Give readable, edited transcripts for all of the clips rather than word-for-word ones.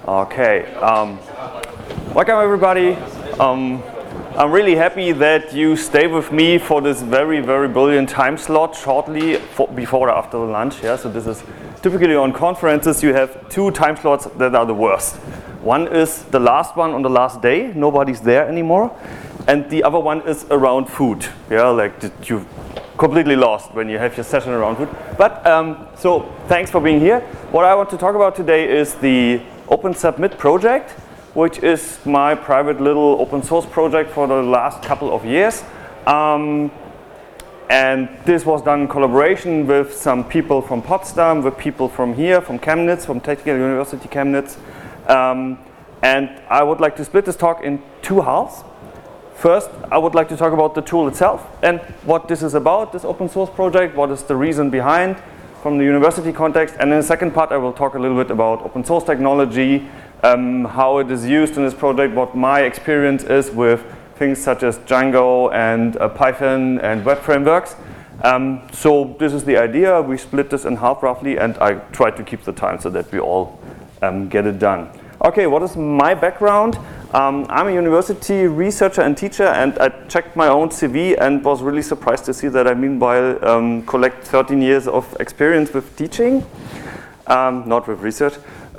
Okay, welcome everybody. I'm really happy that you stay with me for this very brilliant time slot shortly before or after the lunch. Yeah, so this is typically on conferences you have two time slots that are the worst. One is the last one on the last day, nobody's there anymore, and the other one is around food. Yeah, like you completely lost when you have your session around food. But so thanks for being here. What I want to talk about today is the OpenSubmit project, which is my private little open source project for the last couple of years. And this was done in collaboration with some people from Potsdam, with people from here, from Chemnitz, from Technical University Chemnitz. And I would like to split this talk in two halves. First, I would like to talk about the tool itself and what this is about, this open source project, what is the reason behind from the university context. And in the second part, I will talk a little bit about open source technology, how it is used in this project, what my experience is with things such as Django and Python and web frameworks. So this is the idea. We split this in half roughly, and I try to keep the time so that we all get it done. Okay, what is my background? I'm a university researcher and teacher, and I checked my own CV and was really surprised to see that I meanwhile collect 13 years of experience with teaching, not with research.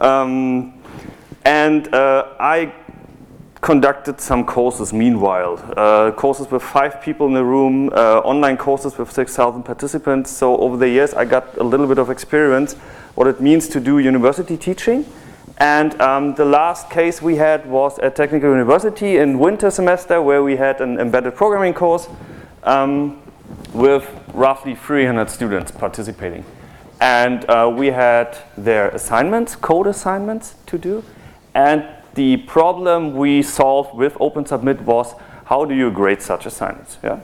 I conducted some courses meanwhile, courses with 5 people in the room, online courses with 6,000 participants. So over the years I got a little bit of experience what it means to do university teaching. And the last case we had was at Technical University in winter semester, where we had an embedded programming course with roughly 300 students participating. And we had their assignments, code assignments to do. And the problem we solved with OpenSubmit was, how do you grade such assignments? Yeah.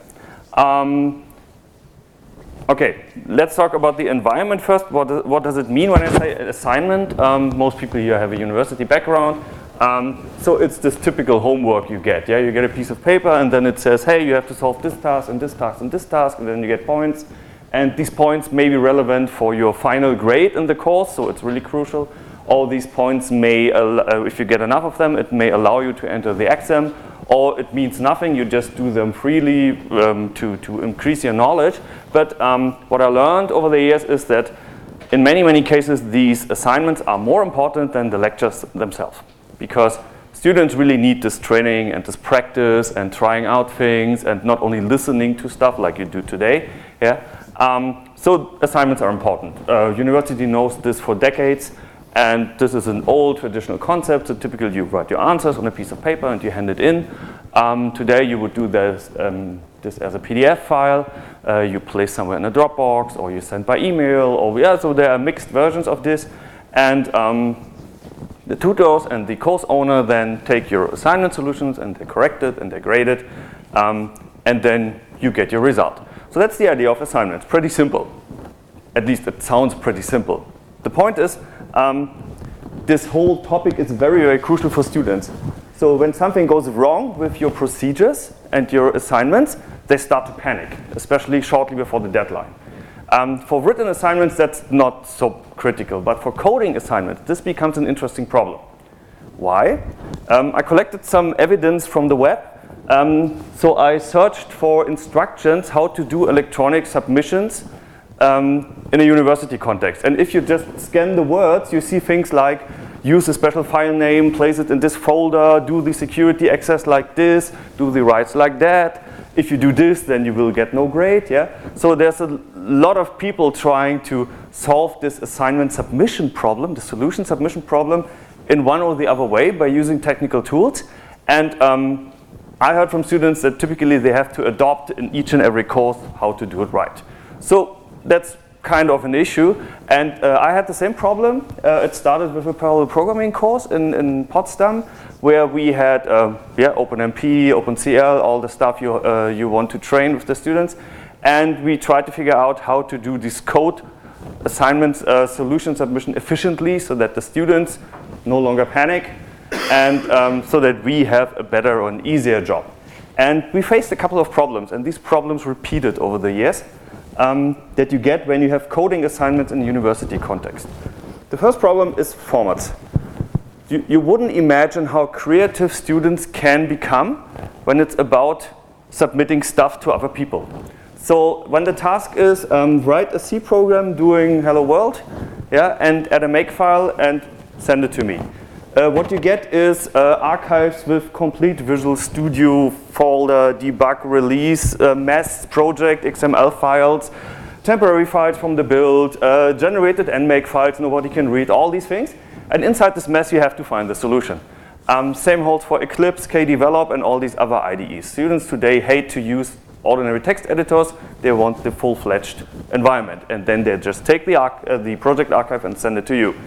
Okay, let's talk about the environment first. What does it mean when I say assignment? Most people here have a university background. So it's this typical homework you get. Yeah, you get a piece of paper and then it says, hey, you have to solve this task and this task and this task, and then you get points. And these points may be relevant for your final grade in the course, so it's really crucial. All these points may, if you get enough of them, it may allow you to enter the exam, or it means nothing, you just do them freely to increase your knowledge. But what I learned over the years is that in many cases these assignments are more important than the lectures themselves, because students really need this training and this practice and trying out things and not only listening to stuff like you do today. Yeah. So assignments are important. University knows this for decades. And this is an old traditional concept. So typically you write your answers on a piece of paper and you hand it in. Today you would do this as a PDF file. You place somewhere in a Dropbox, or you send by email, or so there are mixed versions of this. And the tutors and the course owner then take your assignment solutions and they correct it and they grade it. And then you get your result. So that's the idea of assignments. Pretty simple. At least it sounds pretty simple. The point is, this whole topic is very crucial for students. So when something goes wrong with your procedures and your assignments, they start to panic, especially shortly before the deadline. For written assignments, that's not so critical, but for coding assignments, this becomes an interesting problem. Why? I collected some evidence from the web. So I searched for instructions how to do electronic submissions in a university context. And if you just scan the words, you see things like use a special file name, place it in this folder, do the security access like this, do the writes like that. If you do this, then you will get no grade. Yeah. So there's a lot of people trying to solve this assignment submission problem, the solution submission problem, in one or the other way by using technical tools. And I heard from students that typically they have to adopt in each and every course how to do it right. So that's kind of an issue, and I had the same problem. It started with a parallel programming course in Potsdam, where we had OpenMP, OpenCL, all the stuff you want to train with the students, and we tried to figure out how to do this code assignments solution submission efficiently, so that the students no longer panic, and so that we have a better or an easier job. And we faced a couple of problems, and these problems repeated over the years. That you get when you have coding assignments in a university context. The first problem is formats. you wouldn't imagine how creative students can become when it's about submitting stuff to other people. So when the task is write a C program doing Hello World, yeah, and add a makefile and send it to me. What you get is archives with complete Visual Studio folder, debug, release, mess, project, XML files, temporary files from the build, generated NMake files nobody can read, all these things. And inside this mess you have to find the solution. Same holds for Eclipse, Kdevelop, and all these other IDEs. Students today hate to use ordinary text editors. They want the full-fledged environment. And then they just take the project archive and send it to you.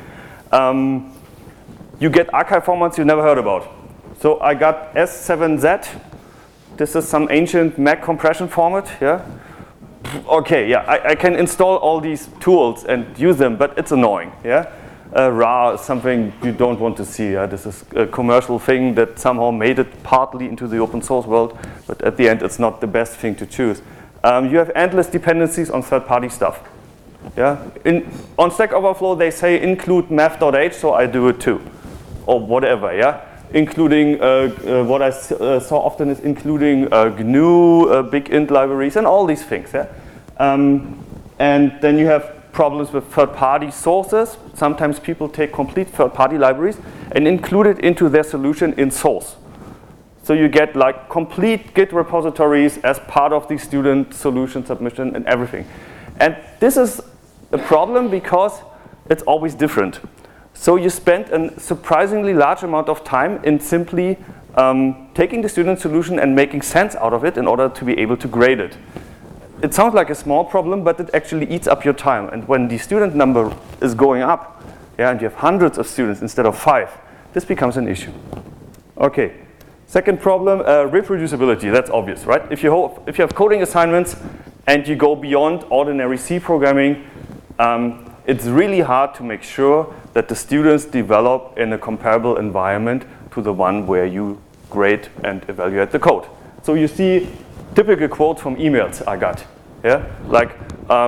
You get archive formats you never heard about. So I got S7Z. This is some ancient Mac compression format. Yeah. Okay, yeah, I can install all these tools and use them, but it's annoying. Yeah. RAR is something you don't want to see. Yeah? This is a commercial thing that somehow made it partly into the open source world, but at the end it's not the best thing to choose. You have endless dependencies on third-party stuff. Yeah? On Stack Overflow they say include math.h, so I do it too. Or whatever, yeah? Including, what I saw often is including GNU, big int libraries, and all these things, yeah? And then you have problems with third-party sources. Sometimes people take complete third-party libraries and include it into their solution in source. So you get like complete Git repositories as part of the student solution submission and everything. And this is a problem because it's always different. So you spend a surprisingly large amount of time in simply taking the student solution and making sense out of it in order to be able to grade it. It sounds like a small problem, but it actually eats up your time. And when the student number is going up, yeah, and you have hundreds of students instead of 5, this becomes an issue. Okay, second problem, reproducibility. That's obvious, right? If you have coding assignments and you go beyond ordinary C programming, it's really hard to make sure that the students develop in a comparable environment to the one where you grade and evaluate the code. So you see typical quotes from emails I got, yeah? Like,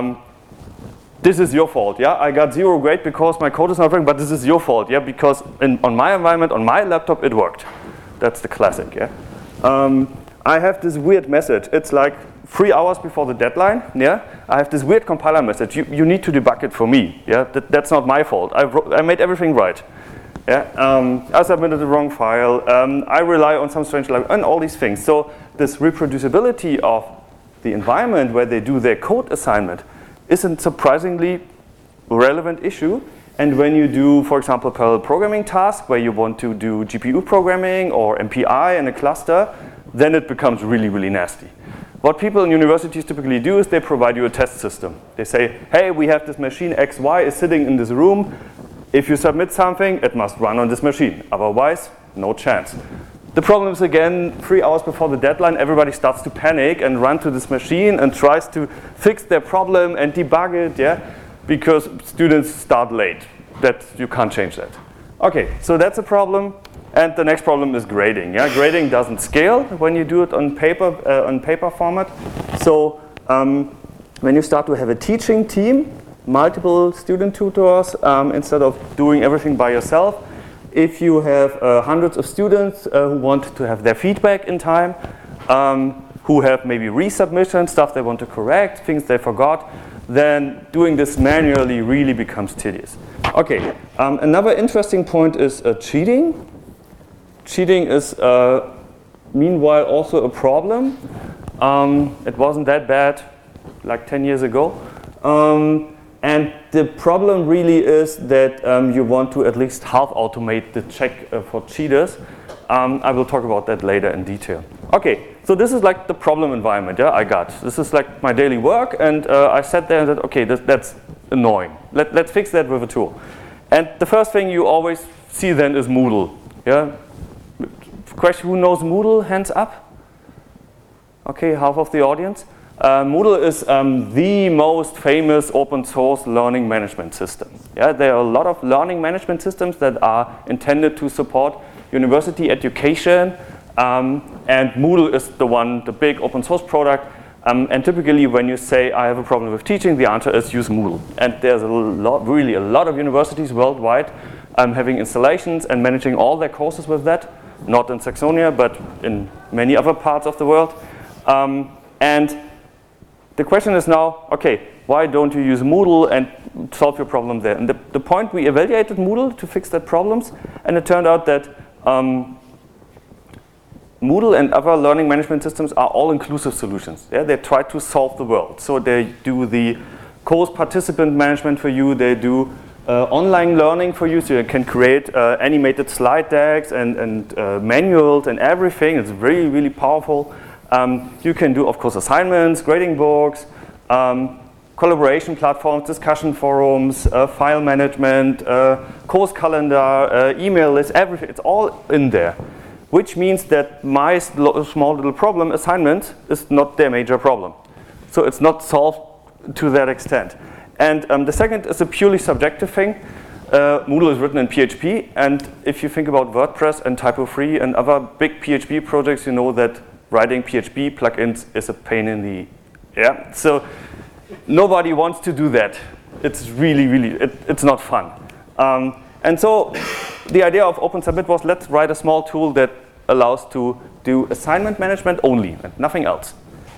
this is your fault, yeah? I got 0 grade because my code is not working, but this is your fault, yeah? Because on my environment, on my laptop, it worked. That's the classic, yeah? I have this weird message. It's like 3 hours before the deadline, yeah? I have this weird compiler message. You need to debug it for me, yeah? That's not my fault. I made everything right. Yeah, I submitted the wrong file. I rely on some strange library and all these things. So this reproducibility of the environment where they do their code assignment is a surprisingly relevant issue. And when you do, for example, parallel programming task where you want to do GPU programming or MPI in a cluster, then it becomes really, really nasty. What people in universities typically do is they provide you a test system. They say, hey, we have this machine XY is sitting in this room. If you submit something, it must run on this machine. Otherwise, no chance. The problem is, again, 3 hours before the deadline, everybody starts to panic and run to this machine and tries to fix their problem and debug it, yeah? Because students start late. You can't change that. Okay, so that's a problem. And the next problem is grading. Yeah? Grading doesn't scale when you do it on paper format. So when you start to have a teaching team, multiple student tutors, instead of doing everything by yourself. If you have hundreds of students who want to have their feedback in time, who have maybe resubmission, stuff they want to correct, things they forgot, then doing this manually really becomes tedious. Okay, another interesting point is cheating. Cheating is meanwhile also a problem. It wasn't that bad like 10 years ago. And the problem really is that you want to at least half automate the check for cheaters. I will talk about that later in detail. Okay, so this is like the problem environment, yeah, I got. This is like my daily work, and I sat there and said, okay, that's annoying. Let's fix that with a tool. And the first thing you always see then is Moodle, yeah? Question, who knows Moodle? Hands up. Okay, half of the audience. Moodle is the most famous open source learning management system. Yeah, there are a lot of learning management systems that are intended to support university education, and Moodle is the big open source product. And typically when you say, I have a problem with teaching, the answer is use Moodle. And there's really a lot of universities worldwide having installations and managing all their courses with that, not in Saxonia, but in many other parts of the world. And the question is now, okay, why don't you use Moodle and solve your problem there? And the point, we evaluated Moodle to fix that problems, and it turned out that Moodle and other learning management systems are all-inclusive solutions. Yeah? They try to solve the world. So they do the course participant management for you, they do online learning for you, so you can create animated slide decks and manuals and everything. It's really, really powerful. You can do, of course, assignments, grading books, collaboration platforms, discussion forums, file management, course calendar, email list, everything. It's all in there, which means that my small little problem, assignment, is not their major problem. So it's not solved to that extent. And the second is a purely subjective thing. Moodle is written in PHP, and if you think about WordPress and typo-free and other big PHP projects, you know that writing PHP plugins is a pain in the so nobody wants to do that. It's really, really, it's not fun. And so the idea of OpenSubmit was, let's write a small tool that allows to do assignment management only and nothing else.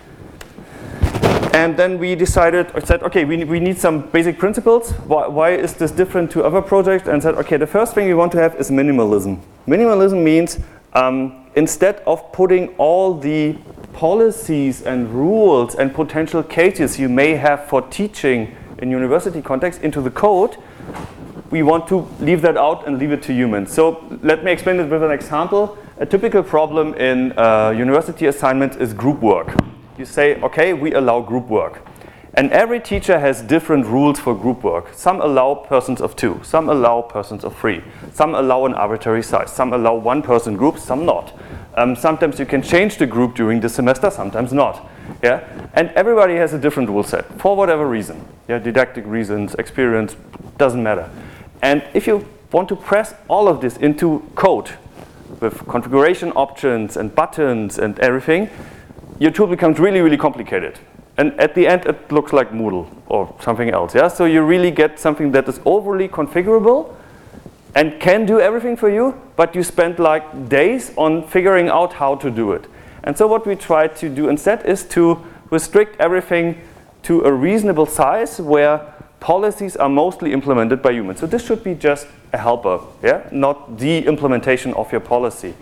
And then we said, okay, we need some basic principles. Why is this different to other projects? And said, okay, the first thing we want to have is minimalism. Minimalism means instead of putting all the policies and rules and potential cases you may have for teaching in university context into the code, we want to leave that out and leave it to humans. So let me explain it with an example. A typical problem in university assignments is group work. You say, okay, we allow group work. And every teacher has different rules for group work. Some allow persons of 2, some allow persons of 3, some allow an arbitrary size, some allow one-person groups, some not. Sometimes you can change the group during the semester, sometimes not. Yeah? And everybody has a different rule set for whatever reason. Yeah? Didactic reasons, experience, doesn't matter. And if you want to press all of this into code with configuration options and buttons and everything, your tool becomes really, really complicated. And at the end, it looks like Moodle or something else. Yeah? So you really get something that is overly configurable and can do everything for you, but you spend like days on figuring out how to do it. And so what we try to do instead is to restrict everything to a reasonable size where policies are mostly implemented by humans. So this should be just a helper, yeah? Not the implementation of your policy.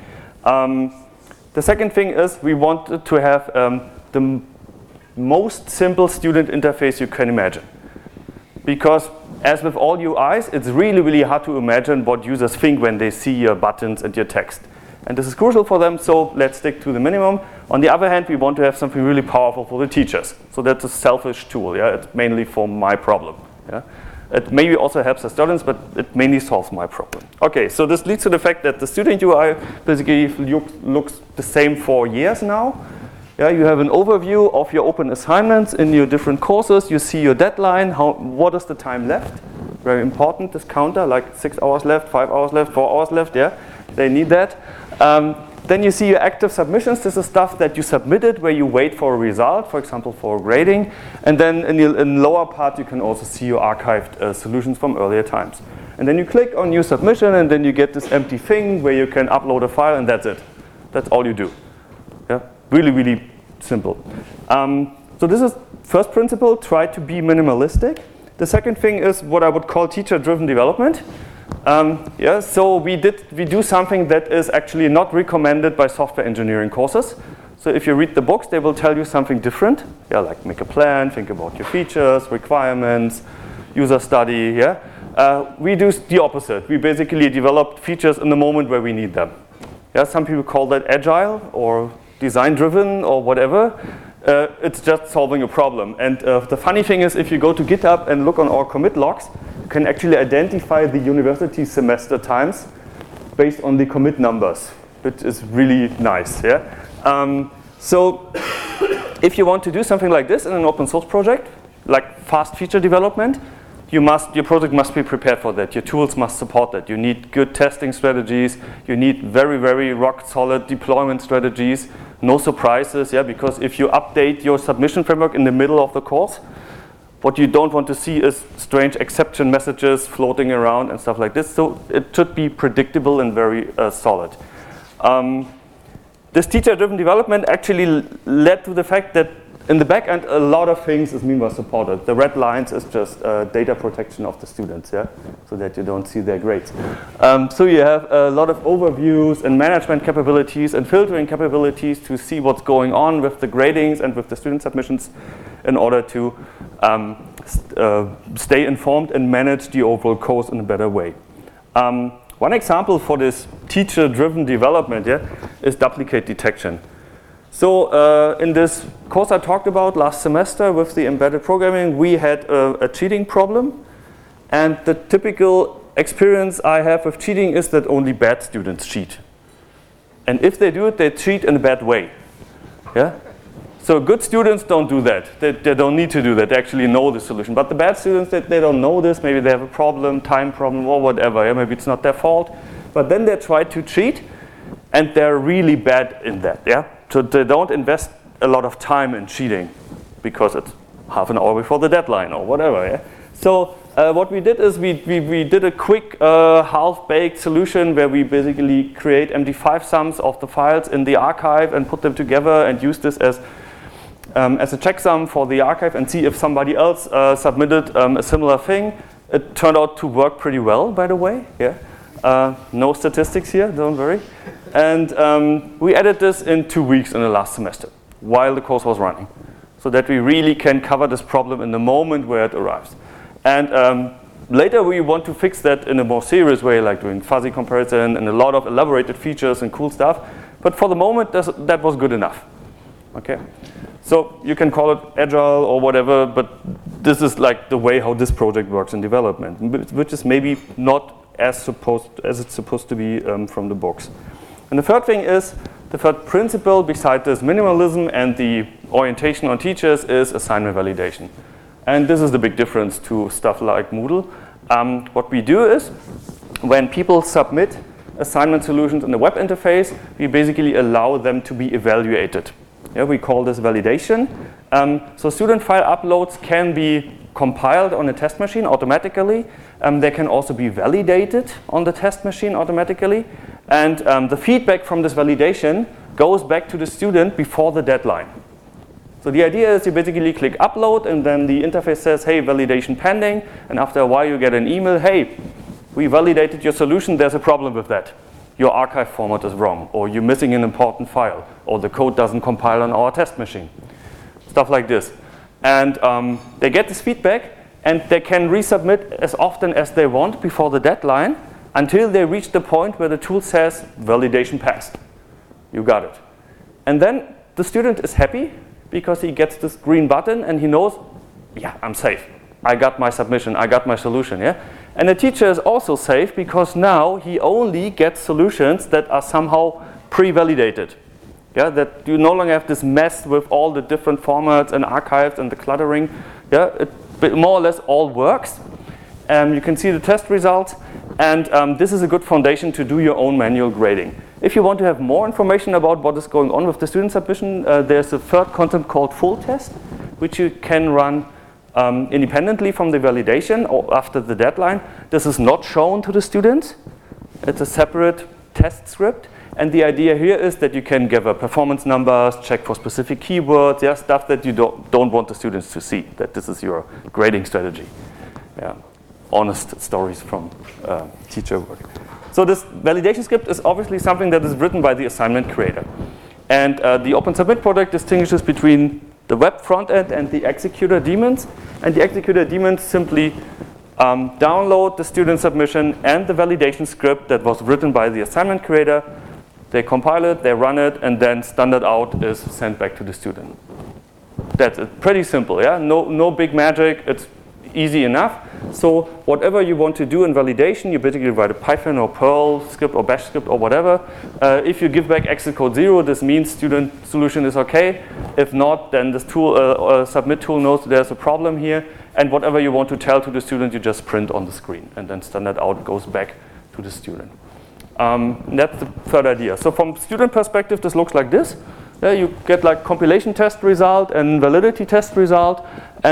The second thing is we wanted to have the most simple student interface you can imagine. Because as with all UIs, it's really, really hard to imagine what users think when they see your buttons and your text. And this is crucial for them, so let's stick to the minimum. On the other hand, we want to have something really powerful for the teachers. So that's a selfish tool, yeah? It's mainly for my problem. Yeah? It maybe also helps the students, but it mainly solves my problem. Okay, so this leads to the fact that the student UI basically looks the same for years now. Yeah, you have an overview of your open assignments in your different courses. You see your deadline, what is the time left. Very important, this counter, like 6 hours left, 5 hours left, 4 hours left, yeah, they need that. Then you see your active submissions. This is stuff that you submitted where you wait for a result, for example, for grading. And then in the lower part, you can also see your archived solutions from earlier times. And then you click on new submission, and then you get this empty thing where you can upload a file, and that's it. That's all you do. Yeah? Really, really simple. So this is first principle, try to be minimalistic. The second thing is what I would call teacher-driven development. Yeah, so we do something that is actually not recommended by software engineering courses. So if you read the books, they will tell you something different. Yeah, like make a plan, think about your features, requirements, user study. Yeah, we do the opposite. We basically develop features in the moment where we need them. Yeah, some people call that agile or design-driven or whatever. It's just solving a problem. And the funny thing is, if you go to GitHub and look on our commit logs, you can actually identify the university semester times based on the commit numbers, which is really nice. Yeah. So if you want to do something like this in an open source project, like fast feature development, your project must be prepared for that. Your tools must support that. You need good testing strategies. You need very, very rock solid deployment strategies. No surprises, yeah, because if you update your submission framework in the middle of the course, What you don't want to see is strange exception messages floating around and stuff like this. So it should be predictable and very solid. This teacher-driven development actually led to the fact that in the back end, a lot of things is meanwhile supported. The red lines is just data protection of the students, yeah, so that you don't see their grades. So you have a lot of overviews and management capabilities and filtering capabilities to see what's going on with the gradings and with the student submissions in order to stay informed and manage the overall course in a better way. One example for this teacher-driven development, is duplicate detection. So in this course I talked about last semester with the embedded programming, we had a cheating problem. And the typical experience I have with cheating is that only bad students cheat. And if they do it, they cheat in a bad way. Yeah? So good students don't do that. They don't need to do that. They actually know the solution. But the bad students, they don't know this. Maybe they have a problem, time problem, or whatever. Yeah? Maybe it's not their fault. But then they try to cheat, and they're really bad in that. Yeah? So they don't invest a lot of time in cheating because it's half an hour before the deadline or whatever. Yeah? So what we did is we did a quick half-baked solution where we basically create MD5 sums of the files in the archive and put them together and use this as a checksum for the archive and see if somebody else submitted a similar thing. It turned out to work pretty well, by the way. Yeah. No statistics here, don't worry. And we added this in 2 weeks in the last semester while the course was running, so that we really can cover this problem in the moment where it arrives. And later we want to fix that in a more serious way, like doing fuzzy comparison and a lot of elaborated features and cool stuff. But for the moment, that was good enough. Okay, so you can call it agile or whatever, but this is like the way how this project works in development, which is maybe not as it's supposed to be from the books. And the third thing is, the third principle beside this minimalism and the orientation on teachers is assignment validation. And this is the big difference to stuff like Moodle. What we do is, when people submit assignment solutions in the web interface, we basically allow them to be evaluated. Yeah, we call this validation. So student file uploads can be compiled on a test machine automatically. They can also be validated on the test machine automatically. And the feedback from this validation goes back to the student before the deadline. So the idea is you basically click upload and then the interface says, hey, validation pending. And after a while you get an email, hey, we validated your solution, there's a problem with that. Your archive format is wrong, or you're missing an important file, or the code doesn't compile on our test machine. Stuff like this. And they get this feedback, and they can resubmit as often as they want before the deadline until they reach the point where the tool says validation passed. You got it. And then the student is happy because he gets this green button and he knows, yeah, I'm safe. I got my submission, I got my solution. Yeah? And the teacher is also safe because now he only gets solutions that are somehow pre-validated. Yeah, that you no longer have this mess with all the different formats and archives and the cluttering. Yeah, it more or less all works. You can see the test results, and this is a good foundation to do your own manual grading. If you want to have more information about what is going on with the student submission, there's a third concept called full test, which you can run independently from the validation or after the deadline. This is not shown to the students. It's a separate test script. And the idea here is that you can gather performance numbers, check for specific keywords, yeah, stuff that you don't want the students to see, that this is your grading strategy. Yeah. Honest stories from teacher work. So this validation script is obviously something that is written by the assignment creator. And the OpenSubmit project distinguishes between the web front end and the executor daemons. And the executor daemons simply download the student submission and the validation script that was written by the assignment creator. They compile it, they run it, and then standard out is sent back to the student. That's it. Pretty simple, yeah? No big magic. It's easy enough. So whatever you want to do in validation, you basically write a Python or Perl script or Bash script or whatever. If you give back exit code 0, this means student solution is okay. If not, then this tool, submit tool knows there's a problem here. And whatever you want to tell to the student, you just print on the screen. And then standard out goes back to the student. That's the third idea. So from student perspective, this looks like this. You get like compilation test result and validity test result. And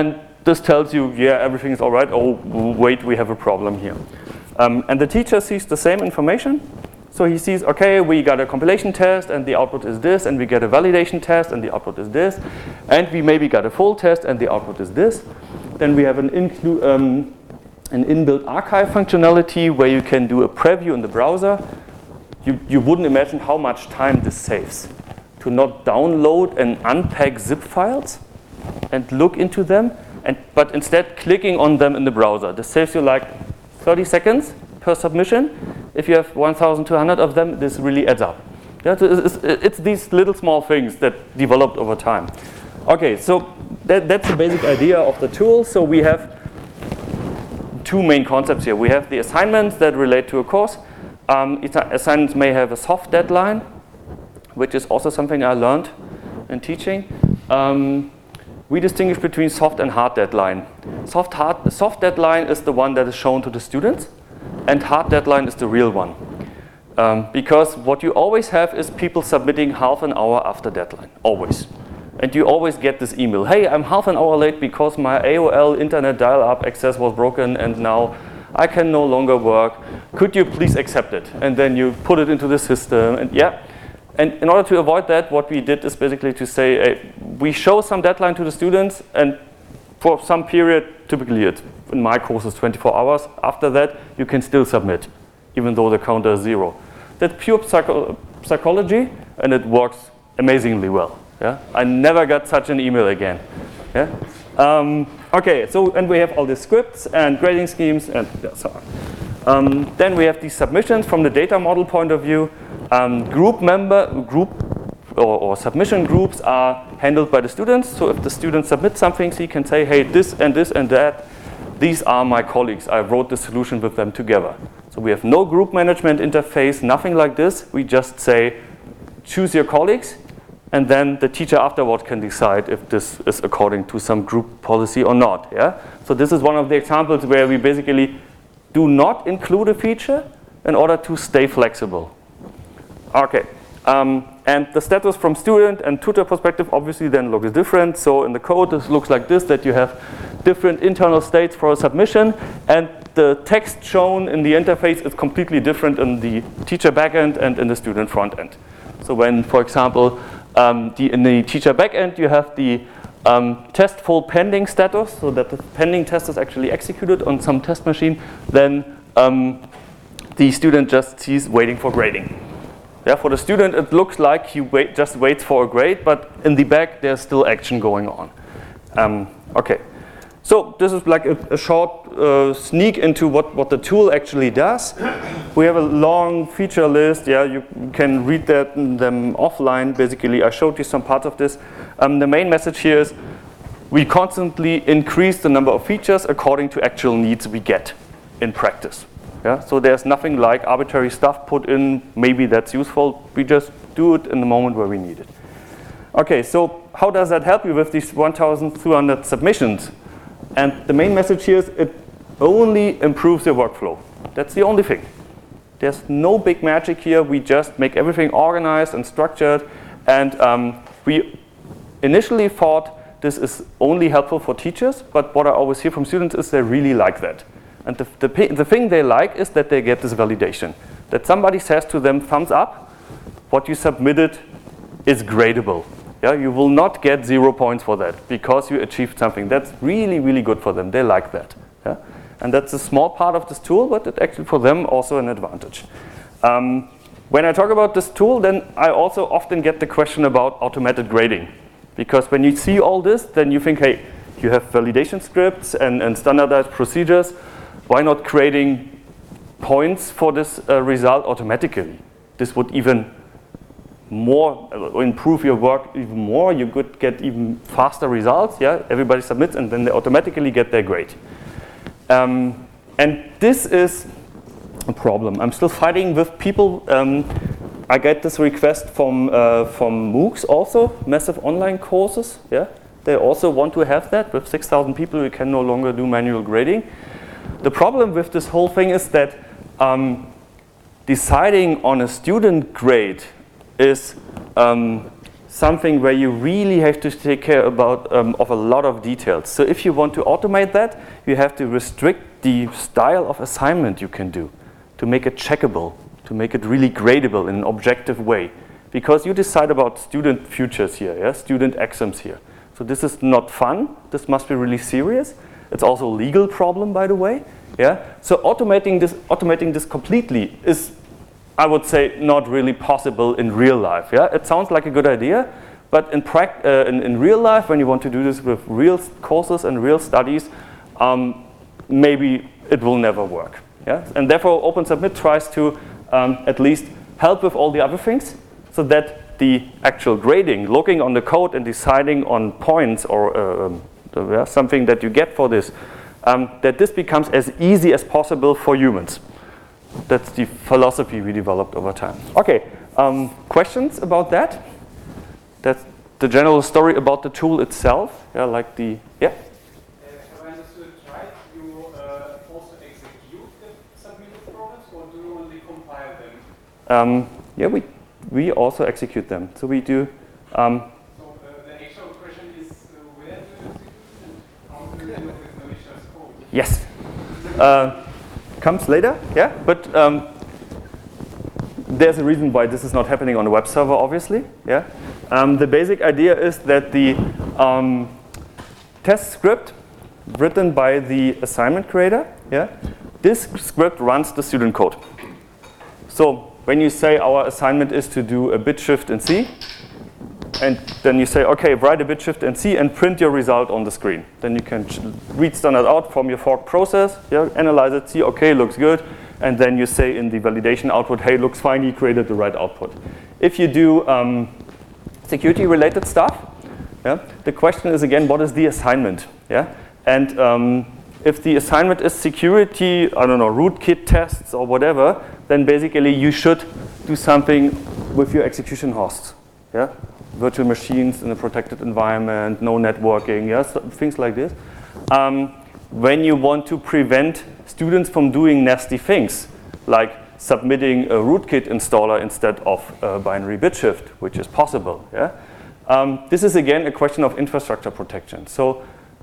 this tells you, yeah, everything is all right. Oh, wait, we have a problem here. And the teacher sees the same information. So he sees, okay, we got a compilation test and the output is this, and we get a validation test and the output is this, and we maybe got a full test and the output is this. Then we have an inbuilt archive functionality where you can do a preview in the browser. You wouldn't imagine how much time this saves to not download and unpack zip files and look into them, but instead clicking on them in the browser. This saves you like 30 seconds per submission. If you have 1,200 of them, this really adds up. Yeah, so it's these little small things that developed over time. Okay, so that's the basic idea of the tool. So we have two main concepts here. We have the assignments that relate to a course. Assignments may have a soft deadline, which is also something I learned in teaching. We distinguish between soft and hard deadline. Soft deadline is the one that is shown to the students, and hard deadline is the real one. Because what you always have is people submitting half an hour after deadline, always. And you always get this email, hey, I'm half an hour late because my AOL internet dial-up access was broken and now I can no longer work. Could you please accept it? And then you put it into the system, and yeah. And in order to avoid that, what we did is basically to say, we show some deadline to the students, and for some period, typically in my course is 24 hours, after that, you can still submit, even though the counter is 0. That's pure psychology, and it works amazingly well. Yeah? I never got such an email again. Yeah? Okay, so, and we have all the scripts and grading schemes and so on. Then we have these submissions from the data model point of view. Group or submission groups are handled by the students. So if the student submits something, he can say, hey, this and this and that, these are my colleagues. I wrote the solution with them together. So we have no group management interface, nothing like this. We just say, choose your colleagues, and then the teacher afterward can decide if this is according to some group policy or not. Yeah? So this is one of the examples where we basically do not include a feature in order to stay flexible. Okay, and the status from student and tutor perspective obviously then looks different. So in the code, this looks like this, that you have different internal states for a submission, and the text shown in the interface is completely different in the teacher backend and in the student frontend. So when, for example, in the teacher backend, you have the test full pending status, so that the pending test is actually executed on some test machine, then the student just sees waiting for grading. Yeah, for the student, it looks like he just waits for a grade, but in the back, there's still action going on. Okay, so this is like a short sneak into what the tool actually does. We have a long feature list. Yeah, you can read that in them offline. Basically, I showed you some parts of this. The main message here is we constantly increase the number of features according to actual needs we get in practice. Yeah? So there's nothing like arbitrary stuff put in, maybe that's useful. We just do it in the moment where we need it. Okay, so how does that help you with these 1,200 submissions? And the main message here is it only improves your workflow. That's the only thing. There's no big magic here. We just make everything organized and structured. And we initially thought this is only helpful for teachers, but what I always hear from students is they really like that. And the thing they like is that they get this validation. That somebody says to them, thumbs up, what you submitted is gradable. Yeah, you will not get 0 points for that because you achieved something. That's really, really good for them. They like that. Yeah? And that's a small part of this tool, but it's actually for them also an advantage. When I talk about this tool, then I also often get the question about automated grading. Because when you see all this, then you think, hey, you have validation scripts and standardized procedures. Why not creating points for this result automatically? This would even more improve your work even more. You could get even faster results. Yeah, everybody submits and then they automatically get their grade. And this is a problem. I'm still fighting with people. I get this request from MOOCs also, massive online courses. Yeah, they also want to have that. With 6,000 people, you can no longer do manual grading. The problem with this whole thing is that deciding on a student grade is something where you really have to take care about of a lot of details. So if you want to automate that, you have to restrict the style of assignment you can do to make it checkable, to make it really gradable in an objective way. Because you decide about student futures here, yeah? Student exams here. So this is not fun. This must be really serious. It's also a legal problem, by the way. Yeah? So automating this completely is, I would say, not really possible in real life. Yeah? It sounds like a good idea, but in real life, when you want to do this with real courses and real studies, maybe it will never work. Yeah? And therefore, OpenSubmit tries to at least help with all the other things, so that the actual grading, looking on the code and deciding on points or something that you get for this, that this becomes as easy as possible for humans. That's the philosophy we developed over time. Okay, questions about that? That's the general story about the tool itself. Yeah, like the, yeah? Have I understood it right? You also execute the submitted programs, or do you only compile them? Yeah, we also execute them. So we do. So the actual question is, where do you execute and how do you deal with malicious code? Yes. Comes later, yeah, but there's a reason why this is not happening on a web server, obviously. Yeah, the basic idea is that the test script written by the assignment creator, yeah, this script runs the student code. So when you say our assignment is to do a bit shift in C, and then you say, okay, write a bit shift in C and print your result on the screen. Then you can read standard out from your fork process, yeah, analyze it, see, okay, looks good, and then you say in the validation output, hey, looks fine, you created the right output. If you do security-related stuff, yeah, the question is again, what is the assignment? Yeah, and if the assignment is security, I don't know, rootkit tests or whatever, then basically you should do something with your execution hosts. Yeah. Virtual machines in a protected environment, no networking, yes, things like this. When you want to prevent students from doing nasty things, like submitting a rootkit installer instead of a binary bit shift, which is possible. Yeah? This is again a question of infrastructure protection. So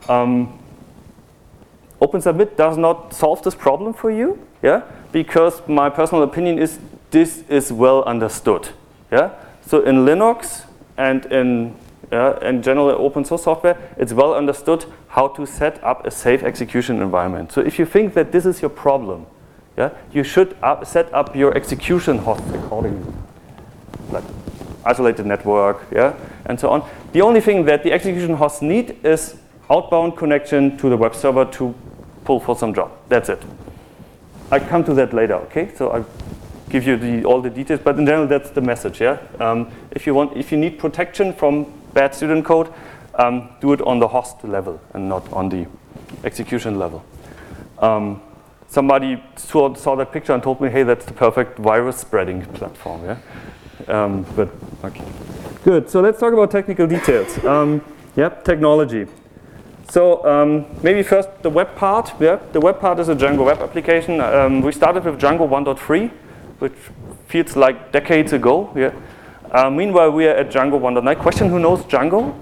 OpenSubmit does not solve this problem for you, yeah? Because my personal opinion is this is well understood. Yeah? So in Linux, and in general open source software, it's well understood how to set up a safe execution environment. So if you think that this is your problem, yeah, you should set up your execution hosts accordingly, like isolated network, yeah, and so on. The only thing that the execution hosts need is outbound connection to the web server to pull for some job. That's it. I come to that later. Okay, so I give you all the details, but in general, that's the message. Yeah, if you need protection from bad student code, do it on the host level and not on the execution level. Somebody saw that picture and told me, hey, that's the perfect virus spreading platform. Yeah, but okay, good. So let's talk about technical details. Yep, technology. So maybe first the web part. Yeah, the web part is a Django web application. We started with Django 1.3. Which feels like decades ago. Yeah. Meanwhile, we are at Django 1.9. Question: who knows Django?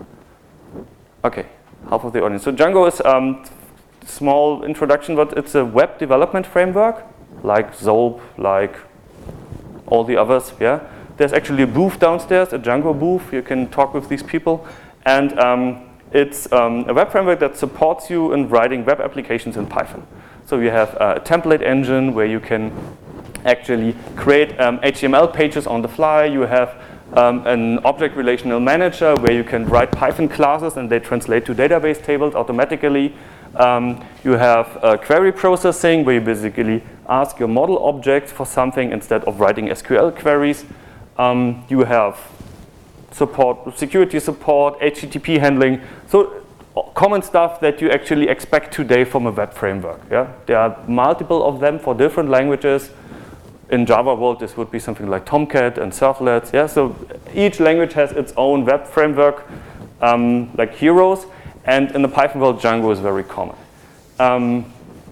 Okay, half of the audience. So Django is small introduction, but it's a web development framework, like Zope, like all the others. Yeah. There's actually a booth downstairs, a Django booth. You can talk with these people, and it's a web framework that supports you in writing web applications in Python. So you have a template engine where you can actually create HTML pages on the fly. You have an object relational manager where you can write Python classes and they translate to database tables automatically. You have query processing where you basically ask your model objects for something instead of writing SQL queries. You have support, security support, HTTP handling. So common stuff that you actually expect today from a web framework. Yeah? There are multiple of them for different languages. In Java world, this would be something like Tomcat and Servlets. Yeah? So each language has its own web framework, like heroes. And in the Python world, Django is very common.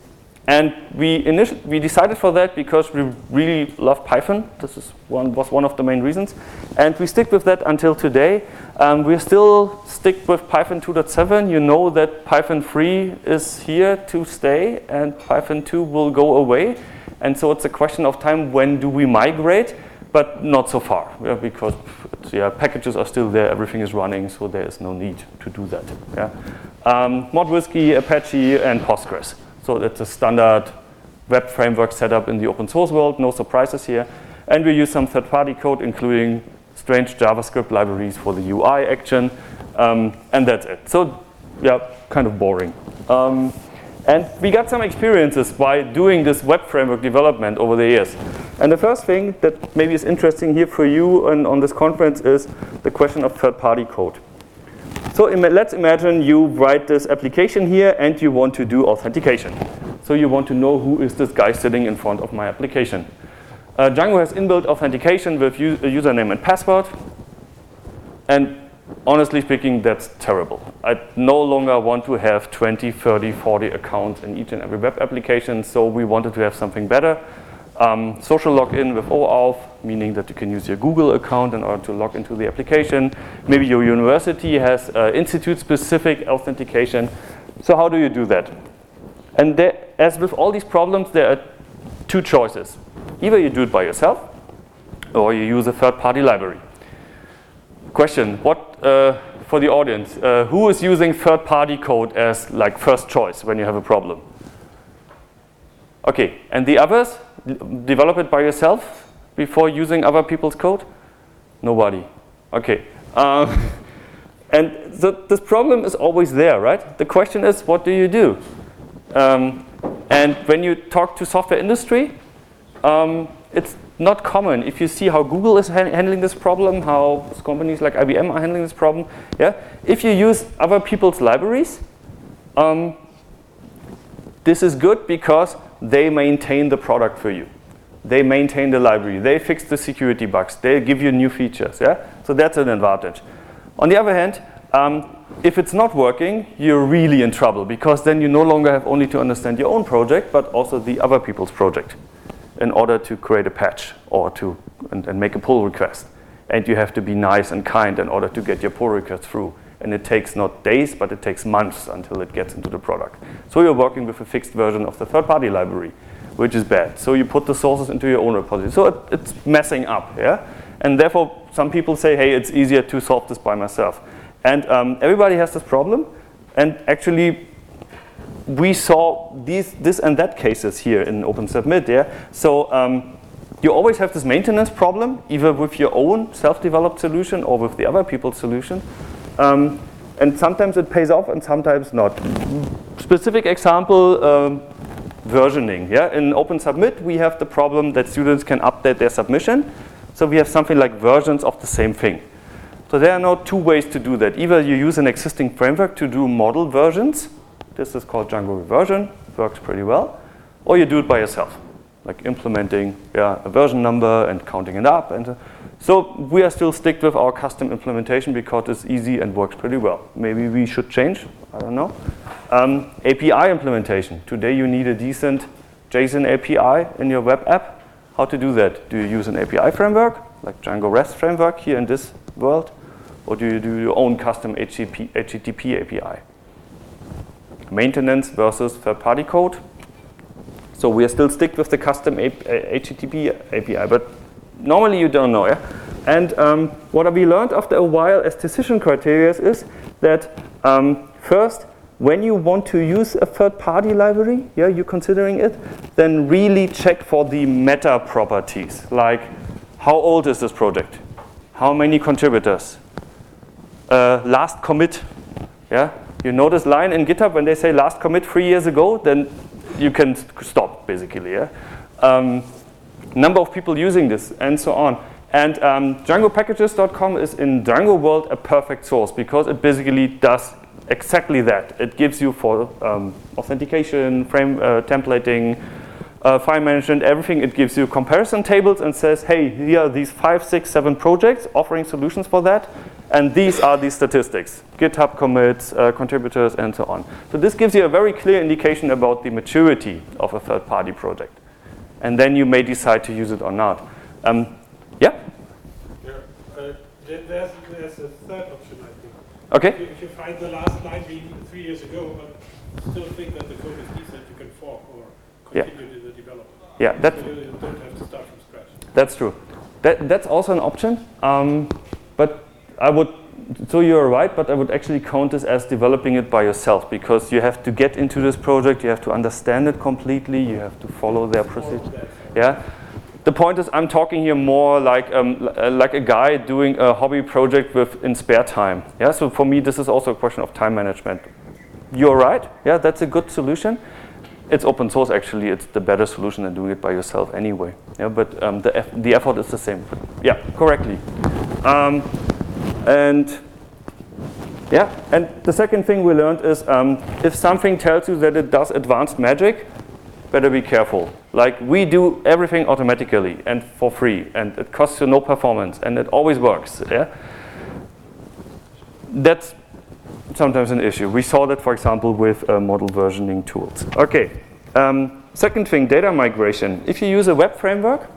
And we decided for that because we really love Python. This was one of the main reasons. And we stick with that until today. We still stick with Python 2.7. You know that Python 3 is here to stay and Python 2 will go away. And so it's a question of time, when do we migrate? But not so far, because packages are still there, everything is running, so there is no need to do that. ModWhiskey, Apache, and Postgres. So that's a standard web framework setup in the open source world, no surprises here. And we use some third-party code, including strange JavaScript libraries for the UI action, and that's it. So, yeah, kind of boring. And we got some experiences by doing this web framework development over the years. And the first thing that maybe is interesting here for you and on this conference is the question of third-party code. So let's imagine you write this application here and you want to do authentication. So you want to know who is this guy sitting in front of my application. Django has inbuilt authentication with username and password. And honestly speaking, that's terrible. I no longer want to have 20, 30, 40 accounts in each and every web application, so we wanted to have something better. Social login with OAuth, meaning that you can use your Google account in order to log into the application. Maybe your university has institute-specific authentication. So how do you do that? And as with all these problems, there are two choices. Either you do it by yourself, or you use a third-party library. Question, for the audience, who is using third-party code as like first choice when you have a problem? Okay, and the others, develop it by yourself before using other people's code? Nobody. Okay. And this problem is always there, right? The question is, what do you do? And when you talk to software industry, it's not common. If you see how Google is handling this problem, how companies like IBM are handling this problem, if you use other people's libraries, this is good because they maintain the product for you. They maintain the library. They fix the security bugs. They give you new features. So that's an advantage. On the other hand, if it's not working, you're really in trouble, because then you no longer have only to understand your own project, but also the other people's project in order to create a patch or and make a pull request. And you have to be nice and kind in order to get your pull request through. And it takes not days, but it takes months until it gets into the product. So you're working with a fixed version of the third-party library, which is bad. So you put the sources into your own repository. So it's messing up, And therefore, some people say, hey, it's easier to solve this by myself. And everybody has this problem. And actually, we saw this and that cases here in OpenSubmit, So you always have this maintenance problem, either with your own self-developed solution or with the other people's solution. And sometimes it pays off and sometimes not. Specific example, versioning. In OpenSubmit, we have the problem that students can update their submission. So we have something like versions of the same thing. So there are now two ways to do that. Either you use an existing framework to do model versions. This is called Django Reversion, works pretty well. Or you do it by yourself, like implementing a version number and counting it up. And so we are still stick with our custom implementation because it's easy and works pretty well. Maybe we should change, I don't know. API implementation. Today you need a decent JSON API in your web app. How to do that? Do you use an API framework, like Django REST framework here in this world? Or do you do your own custom HTTP API? Maintenance versus third-party code. So we are still stick with the custom HTTP API, but normally you don't know. And what we learned after a while as decision criteria is that first, when you want to use a third-party library, you're considering it, then really check for the meta properties, like how old is this project? How many contributors? Last commit. You know this line in GitHub when they say last commit 3 years ago, then you can stop basically. Number of people using this and so on. And DjangoPackages.com is in Django world a perfect source because it basically does exactly that. It gives you for authentication, templating, file management, everything. It gives you comparison tables and says, hey, here are these 5, 6, 7 projects offering solutions for that. And these are the statistics: GitHub commits, contributors, and so on. So this gives you a very clear indication about the maturity of a third-party project. And then you may decide to use it or not. Yeah? There's a third option, I think. Okay. If you find the last line being 3 years ago, but still think that the code is decent, you can fork or continue the development. Yeah, so you don't have to start from scratch. That's true. That's also an option. But I would, so you're right, but I would actually count this as developing it by yourself, because you have to get into this project, you have to understand it completely, you have to follow their procedure. Yeah. The point is, I'm talking here more like a guy doing a hobby project in spare time. Yeah. So for me, this is also a question of time management. You're right. Yeah, that's a good solution. It's open source, actually. It's the better solution than doing it by yourself anyway. Yeah, but the effort is the same. But yeah, correctly. And the second thing we learned is if something tells you that it does advanced magic, better be careful. Like, we do everything automatically and for free, and it costs you no performance, and it always works. Yeah, that's sometimes an issue. We saw that, for example, with model versioning tools. Okay. Second thing, data migration. If you use a web framework,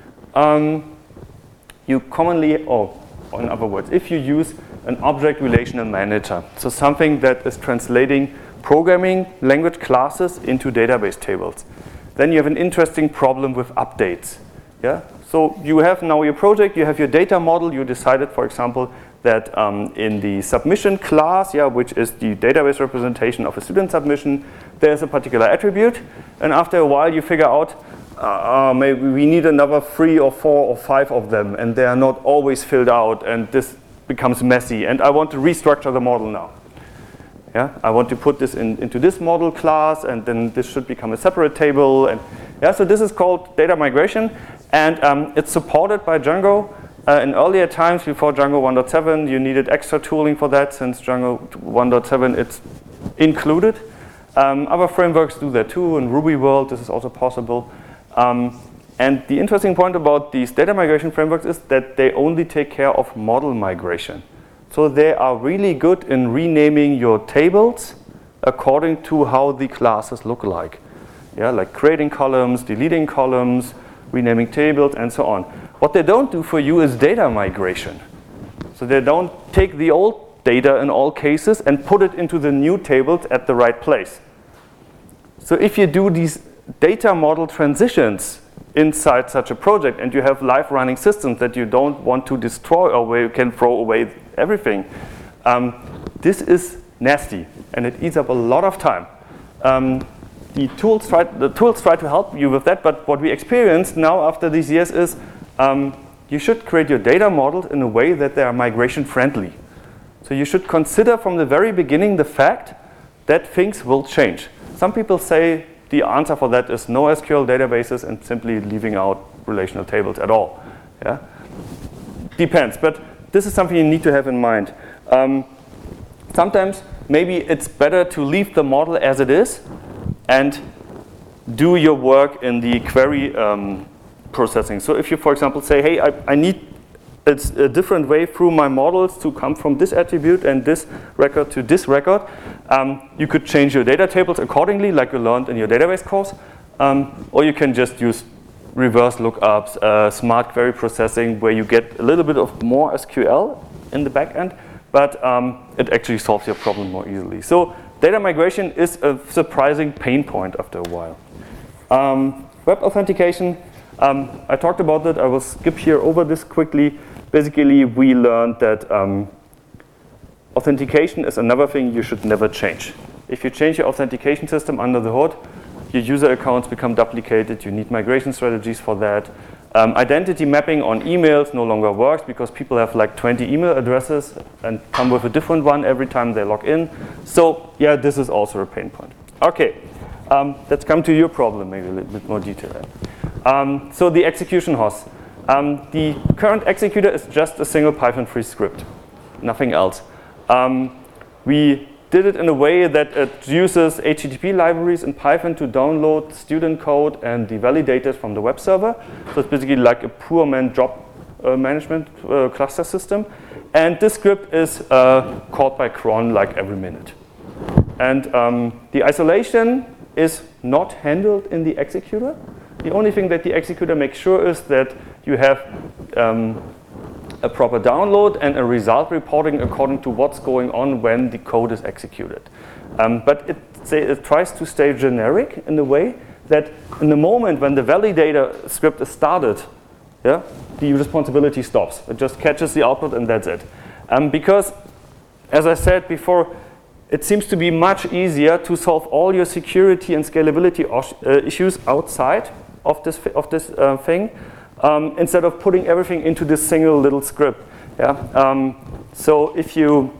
you commonly, or in other words, if you use an object relational manager, so something that is translating programming language classes into database tables, then you have an interesting problem with updates. Yeah? So you have now your project, you have your data model, you decided, for example, that in the submission class, which is the database representation of a student submission, there's a particular attribute, and after a while you figure out maybe we need another 3 or 4 or 5 of them, and they are not always filled out, and this becomes messy, and I want to restructure the model now. Yeah, I want to put this into this model class, and then this should become a separate table, and so this is called data migration, and it's supported by Django. In earlier times, before Django 1.7, you needed extra tooling for that. Since Django 1.7, it's included. Other frameworks do that too. In Ruby world, this is also possible. And the interesting point about these data migration frameworks is that they only take care of model migration. So they are really good in renaming your tables according to how the classes look like. Yeah, like creating columns, deleting columns, renaming tables, and so on. What they don't do for you is data migration. So they don't take the old data in all cases and put it into the new tables at the right place. So if you do these data model transitions inside such a project, and you have live running systems that you don't want to destroy, or where you can throw away everything, this is nasty, and it eats up a lot of time. The tools try to help you with that, but what we experienced now after these years is you should create your data models in a way that they are migration friendly. So you should consider from the very beginning the fact that things will change. Some people say the answer for that is no SQL databases and simply leaving out relational tables at all. Yeah? Depends, but this is something you need to have in mind. Sometimes maybe it's better to leave the model as it is and do your work in the query processing. So if you, for example, say, hey, I need it's a different way through my models to come from this attribute and this record to this record, you could change your data tables accordingly, like you learned in your database course, or you can just use reverse lookups, smart query processing, where you get a little bit of more SQL in the back end, but it actually solves your problem more easily. So data migration is a surprising pain point after a while. Web authentication, I talked about that. I will skip here over this quickly. Basically, we learned that authentication is another thing you should never change. If you change your authentication system under the hood, your user accounts become duplicated. You need migration strategies for that. Identity mapping on emails no longer works because people have like 20 email addresses and come with a different one every time they log in. So yeah, this is also a pain point. Okay, let's come to your problem, maybe a little bit more detail. So the execution host. The current executor is just a single Python-free script, nothing else. We did it in a way that it uses HTTP libraries in Python to download student code and the validators from the web server. So it's basically like a poor man job management cluster system. And this script is called by cron like every minute. And the isolation is not handled in the executor. The only thing that the executor makes sure is that you have a proper download and a result reporting according to what's going on when the code is executed. But it tries to stay generic in the way that in the moment when the validator script is started, yeah, the responsibility stops. It just catches the output and that's it. Because, as I said before, it seems to be much easier to solve all your security and scalability issues outside of this thing instead of putting everything into this single little script. Yeah. So if you,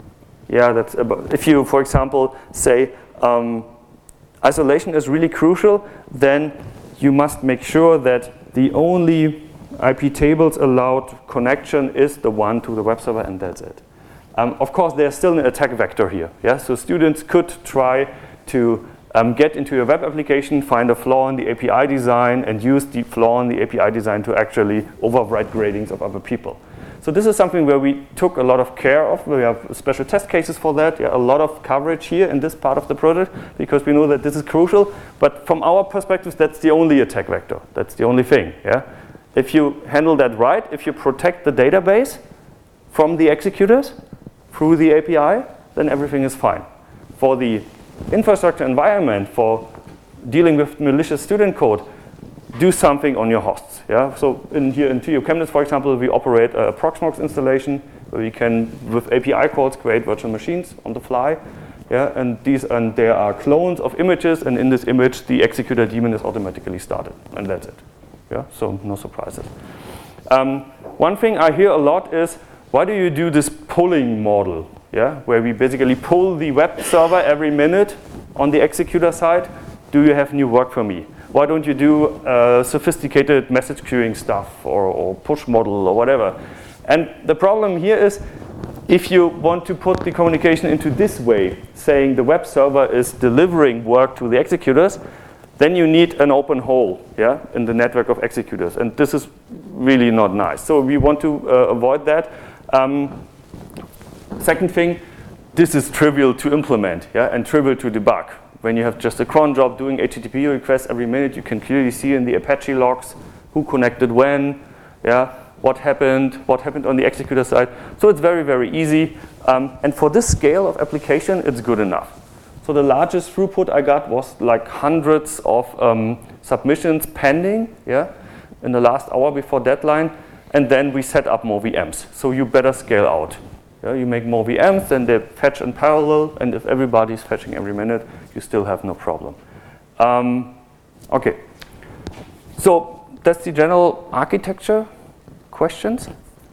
for example, say isolation is really crucial, then you must make sure that the only IP tables allowed connection is the one to the web server, and that's it. Of course, there's still an attack vector here. Yeah? So students could try to get into your web application, find a flaw in the API design, and use the flaw in the API design to actually overwrite gradings of other people. So this is something where we took a lot of care of. We have special test cases for that. Yeah, a lot of coverage here in this part of the project because we know that this is crucial. But from our perspective, that's the only attack vector. That's the only thing. Yeah? If you handle that right, if you protect the database from the executors through the API, then everything is fine. For the infrastructure environment, for dealing with malicious student code, do something on your hosts. Yeah? So in TU Chemnitz, for example, we operate a Proxmox installation where we can, with API calls, create virtual machines on the fly. Yeah? And there are clones of images, and in this image, the executor daemon is automatically started, and that's it. Yeah? So no surprises. One thing I hear a lot is, why do you do this pulling model? Yeah? Where we basically pull the web server every minute on the executor side. Do you have new work for me? Why don't you do sophisticated message queuing stuff or push model or whatever? And the problem here is, if you want to put the communication into this way, saying the web server is delivering work to the executors, then you need an open hole, yeah, in the network of executors. And this is really not nice. So we want to avoid that. Second thing, this is trivial to implement, yeah, and trivial to debug. When you have just a cron job doing HTTP requests every minute, you can clearly see in the Apache logs who connected when, yeah, what happened on the executor side. So it's very, very easy. And for this scale of application, it's good enough. So the largest throughput I got was like hundreds of submissions pending, yeah, in the last hour before deadline. And then we set up more VMs. So you better scale out. Yeah, you make more VMs, then they fetch in parallel, and if everybody's fetching every minute, you still have no problem. Okay, so that's the general architecture. Questions?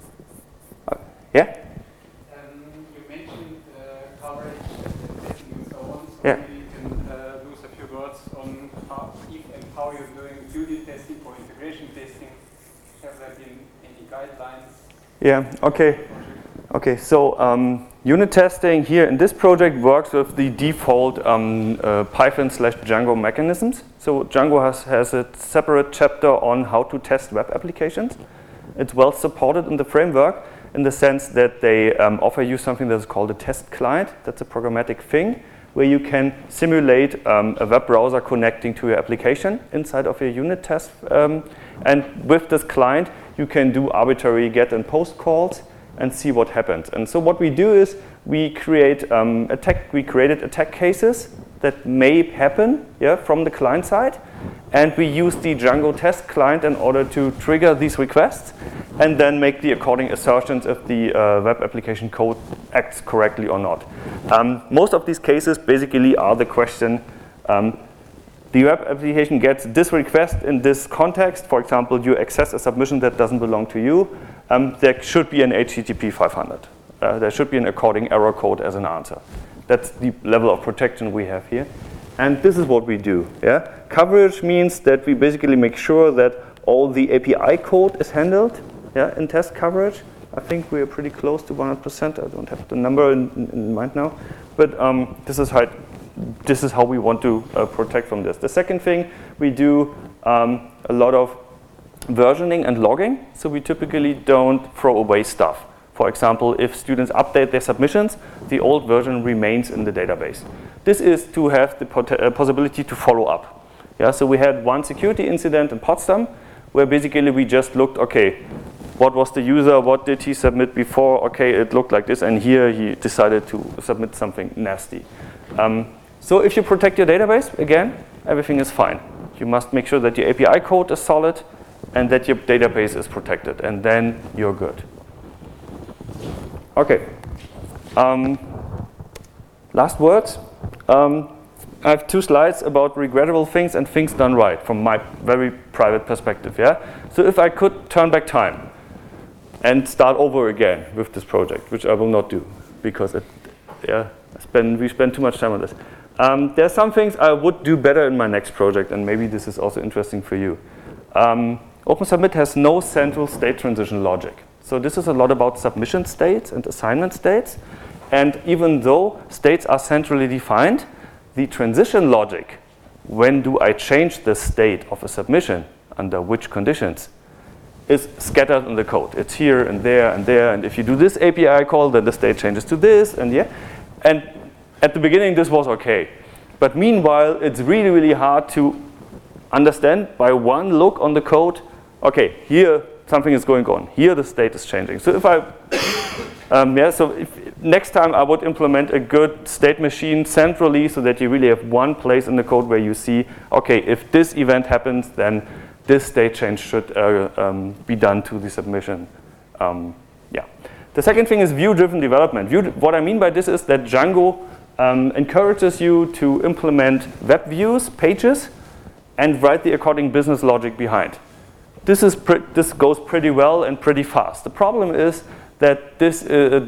Yeah? You mentioned coverage and testing and so on, so yeah. maybe you can lose a few words on how you're doing unit testing or integration testing. Have there been any guidelines? Yeah, okay. Okay, so unit testing here in this project works with the default Python/Django mechanisms. So Django has a separate chapter on how to test web applications. It's well supported in the framework in the sense that they offer you something that's called a test client. That's a programmatic thing where you can simulate a web browser connecting to your application inside of your unit test. And with this client, you can do arbitrary get and post calls and see what happens. And so what we do is we created attack cases that may happen, yeah, from the client side, and we use the Django test client in order to trigger these requests and then make the according assertions if the web application code acts correctly or not. Most of these cases basically are the question, the web application gets this request in this context. For example, you access a submission that doesn't belong to you. There should be an HTTP 500. There should be an according error code as an answer. That's the level of protection we have here. And this is what we do. Yeah? Coverage means that we basically make sure that all the API code is handled, yeah, in test coverage. I think we are pretty close to 100%. I don't have the number in mind now. But this is how we want to protect from this. The second thing, we do a lot of versioning and logging. So we typically don't throw away stuff. For example, if students update their submissions, the old version remains in the database. This is to have the possibility to follow up. Yeah, so we had one security incident in Potsdam where basically we just looked, okay, what was the user, what did he submit before? Okay, it looked like this, and here he decided to submit something nasty. So if you protect your database, again, everything is fine. You must make sure that your API code is solid and that your database is protected, and then you're good. Okay. Last words. I have 2 slides about regrettable things and things done right from my very private perspective. Yeah. So if I could turn back time and start over again with this project, which I will not do because we spend too much time on this. There are some things I would do better in my next project, and maybe this is also interesting for you. OpenSubmit has no central state transition logic. So this is a lot about submission states and assignment states. And even though states are centrally defined, the transition logic, when do I change the state of a submission, under which conditions, is scattered in the code. It's here and there and there. And if you do this API call, then the state changes to this. And and at the beginning, this was okay. But meanwhile, it's really, really hard to understand by one look on the code, okay, here something is going on. Here the state is changing. So if next time I would implement a good state machine centrally so that you really have one place in the code where you see, okay, if this event happens, then this state change should be done to the submission. The second thing is view-driven development. What I mean by this is that Django encourages you to implement web views, pages, and write the according business logic behind. This goes pretty well and pretty fast. The problem is that this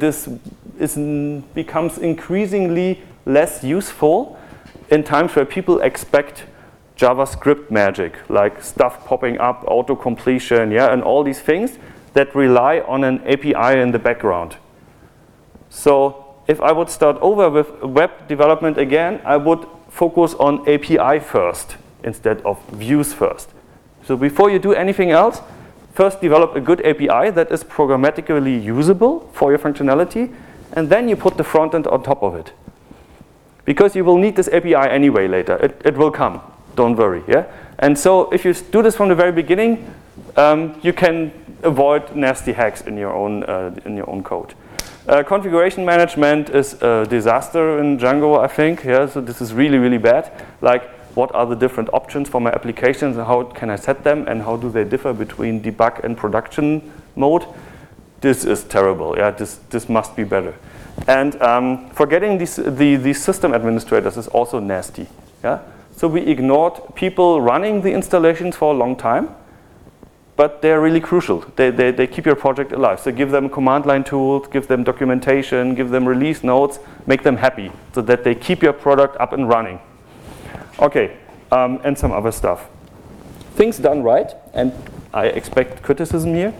becomes increasingly less useful in times where people expect JavaScript magic, like stuff popping up, auto-completion, and all these things that rely on an API in the background. So if I would start over with web development again, I would focus on API first instead of views first. So before you do anything else, first develop a good API that is programmatically usable for your functionality, and then you put the front end on top of it. Because you will need this API anyway later. It will come, don't worry. And so if you do this from the very beginning, you can avoid nasty hacks in your own code. Configuration management is a disaster in Django, I think. So this is really, really bad. Like, what are the different options for my applications and how can I set them and how do they differ between debug and production mode? This is terrible. This must be better. And forgetting the system administrators is also nasty. So we ignored people running the installations for a long time, but they're really crucial. They keep your project alive. So give them command line tools, give them documentation, give them release notes, make them happy so that they keep your product up and running. Okay, and some other stuff. Things done right, and I expect criticism here.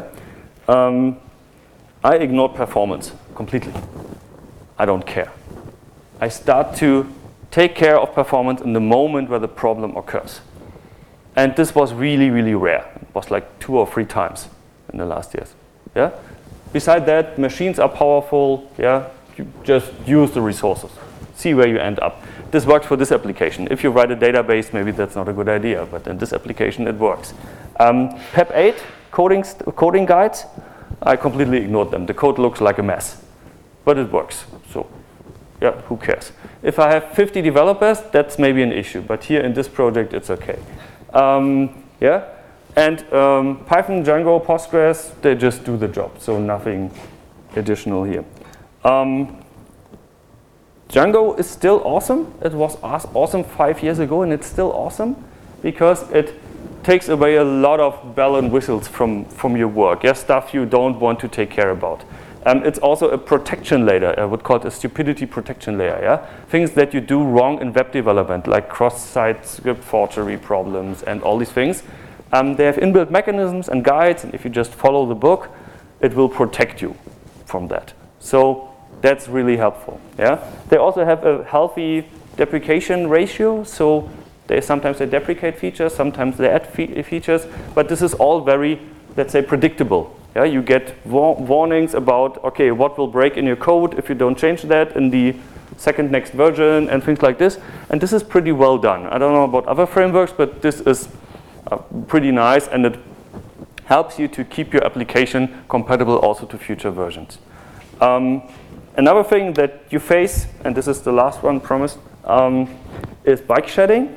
I ignored performance completely. I don't care. I start to take care of performance in the moment where the problem occurs. And this was really, really rare. It was like 2 or 3 times in the last years. Beside that, machines are powerful. You just use the resources. See where you end up. This works for this application. If you write a database, maybe that's not a good idea, but in this application, it works. PEP 8, coding guides, I completely ignored them. The code looks like a mess, but it works. So, who cares? If I have 50 developers, that's maybe an issue, but here in this project, it's okay. And Python, Django, Postgres, they just do the job, so nothing additional here. Django is still awesome. It was awesome 5 years ago, and it's still awesome because it takes away a lot of bell and whistles from your work. Stuff you don't want to take care about. It's also a protection layer. I would call it a stupidity protection layer. Things that you do wrong in web development, like cross-site script forgery problems and all these things. They have inbuilt mechanisms and guides, and if you just follow the book, it will protect you from that. So that's really helpful. They also have a healthy deprecation ratio, so sometimes they deprecate features, sometimes they add features, but this is all very, let's say, predictable. Yeah, you get warnings about, okay, what will break in your code if you don't change that in the second next version and things like this. And this is pretty well done. I don't know about other frameworks, but this is pretty nice, and it helps you to keep your application compatible also to future versions. Another thing that you face, and this is the last one promised, is bike shedding.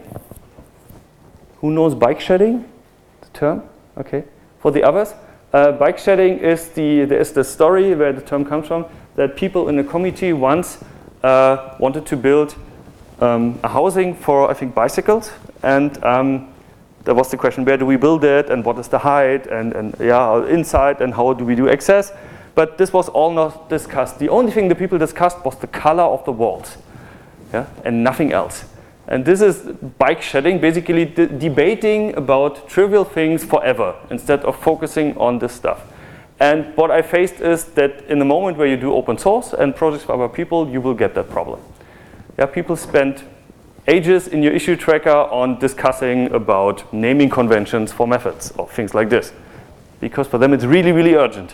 Who knows bike shedding? The term? Okay. For the others, bike shedding is the story where the term comes from, that people in a committee once wanted to build a housing for, I think, bicycles, and there was the question, where do we build it, and what is the height, and yeah, inside, and how do we do access? But this was all not discussed. The only thing the people discussed was the color of the walls, yeah, and nothing else. And this is bike shedding, basically debating about trivial things forever instead of focusing on this stuff. And what I faced is that in the moment where you do open source and projects for other people, you will get that problem. Yeah, people spend ages in your issue tracker on discussing about naming conventions for methods or things like this, because for them it's really, really urgent.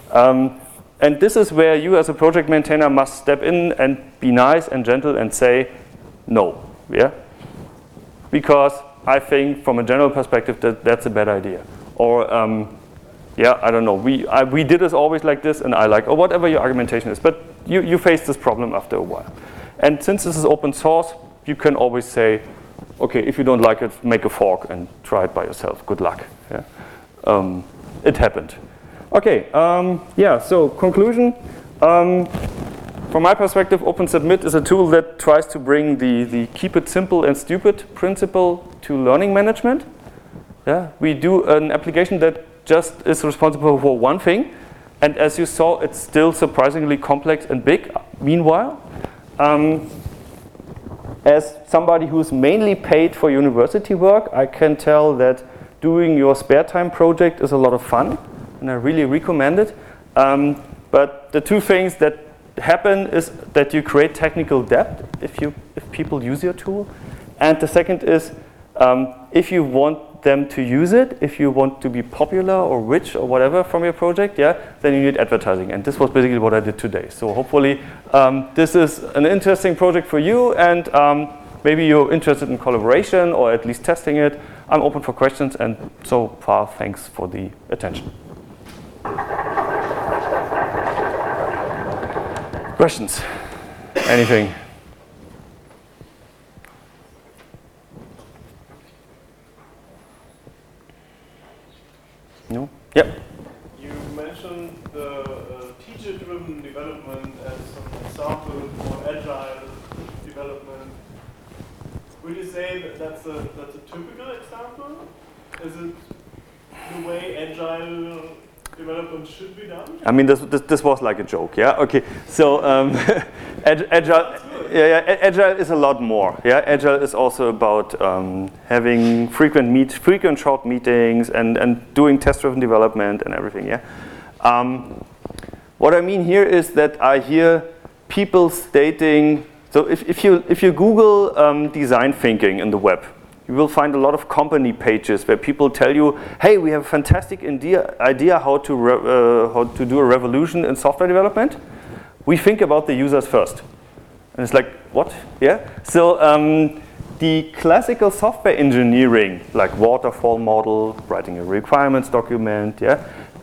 And this is where you as a project maintainer must step in and be nice and gentle and say no, yeah? Because I think from a general perspective that's a bad idea. Or yeah, I don't know, we did this always like this, and I like, or whatever your argumentation is, but you face this problem after a while. And since this is open source, you can always say, okay, if you don't like it, make a fork and try it by yourself. Good luck. Yeah? It happened. Okay, yeah, so conclusion. From my perspective, OpenSubmit is a tool that tries to bring the keep it simple and stupid principle to learning management. Yeah? We do an application that just is responsible for one thing, and as you saw, it's still surprisingly complex and big meanwhile. As somebody who's mainly paid for university work, I can tell that doing your spare time project is a lot of fun, and I really recommend it. But the two things that happen is that you create technical debt if people use your tool, and the second is if you want them to use it, if you want to be popular or rich or whatever from your project, yeah, then you need advertising. And this was basically what I did today. So hopefully this is an interesting project for you, and maybe you're interested in collaboration or at least testing it. I'm open for questions, and so far, thanks for the attention. Questions? Anything? No? Yep. You mentioned the teacher-driven development as an example for agile development. Would you say that that's a typical example? Is it the way agile development should be done? I mean, this was like a joke, yeah? Okay, so agile, agile is a lot more, yeah? Agile is also about having frequent short meetings and doing test-driven development and everything, yeah? What I mean here is that I hear people stating, so if you Google design thinking in the web, you will find a lot of company pages where people tell you, hey, we have a fantastic idea how to do a revolution in software development. We think about the users first. And it's like, what? Yeah? So the classical software engineering, like waterfall model, writing a requirements document, yeah,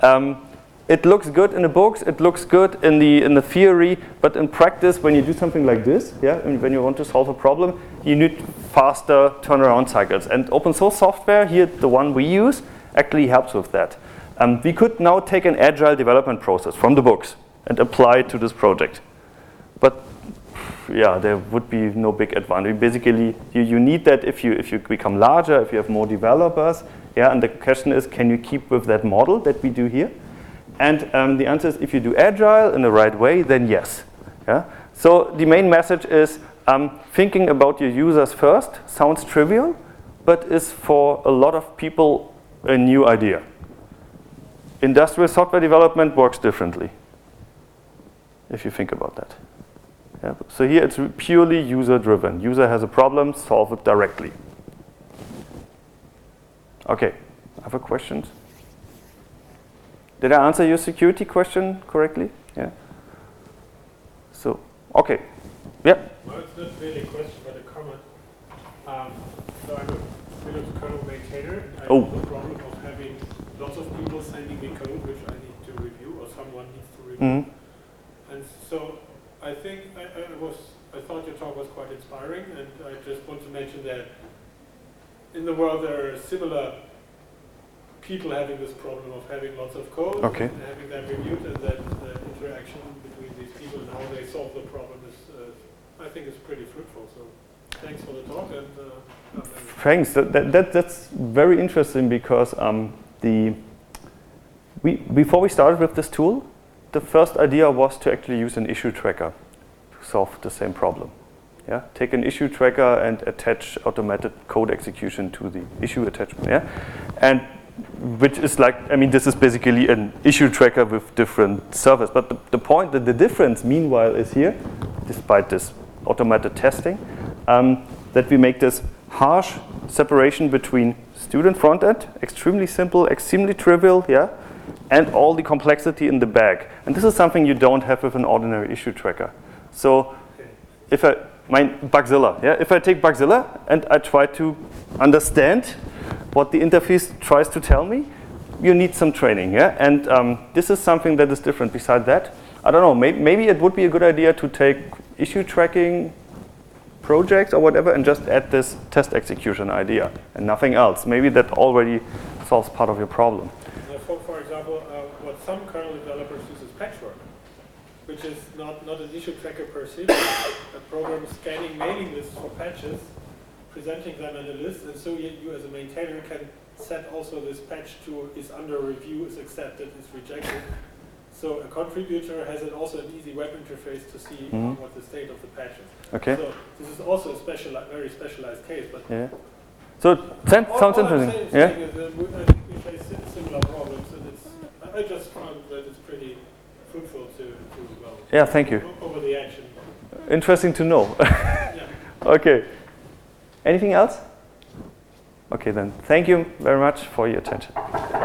it looks good in the books, it looks good in the theory, but in practice, when you do something like this, yeah, and when you want to solve a problem, you need faster turnaround cycles. And open source software, here the one we use, actually helps with that. We could now take an agile development process from the books and apply it to this project. But yeah, there would be no big advantage. Basically, you need that if you become larger, if you have more developers, yeah, and the question is, can you keep with that model that we do here? And the answer is, if you do agile in the right way, then yes. Yeah? So the main message is thinking about your users first sounds trivial, but is for a lot of people a new idea. Industrial software development works differently, if you think about that. Yeah? So here it's purely user-driven. User has a problem, solve it directly. Okay, other questions? Did I answer your security question correctly? Yeah. So, okay. Yeah. Well, it's not really a question, but a comment. So I'm a Linux kernel maintainer, and I have the problem of having lots of people sending me code which I need to review, or someone needs to review. And so I think I thought your talk was quite inspiring, and I just want to mention that in the world there are similar people having this problem of having lots of code, and having them reviewed, and that interaction between these people and how they solve the problem is, I think, is pretty fruitful. So thanks for the talk. And thanks. That's very interesting because before we started with this tool, the first idea was to actually use an issue tracker to solve the same problem. Yeah, take an issue tracker and attach automated code execution to the issue attachment. Yeah, and which is like, I mean, this is basically an issue tracker with different servers. But the point, that the difference, meanwhile, is here, despite this automated testing, that we make this harsh separation between student front end, extremely simple, extremely trivial, yeah, and all the complexity in the back. And this is something you don't have with an ordinary issue tracker. So if Bugzilla, yeah, if I take Bugzilla and I try to understand what the interface tries to tell me, you need some training, yeah? And this is something that is different. Beside that, I don't know, maybe it would be a good idea to take issue tracking projects or whatever and just add this test execution idea and nothing else. Maybe that already solves part of your problem. For example, what some kernel developers use is Patchwork, which is not an issue tracker per se, but a program scanning mailing lists for patches, presenting them in a list, and so you as a maintainer can set also this patch to is under review, is accepted, is rejected. So a contributor has also an easy web interface to see what the state of the patch is. Okay. So this is also a very specialized case, but yeah. So sounds interesting. Yeah. I think we face similar problems, and I just found that it's pretty fruitful to develop. Yeah. Thank you. Over the edge. Interesting to know. Yeah. Okay. Anything else? Okay then. Thank you very much for your attention.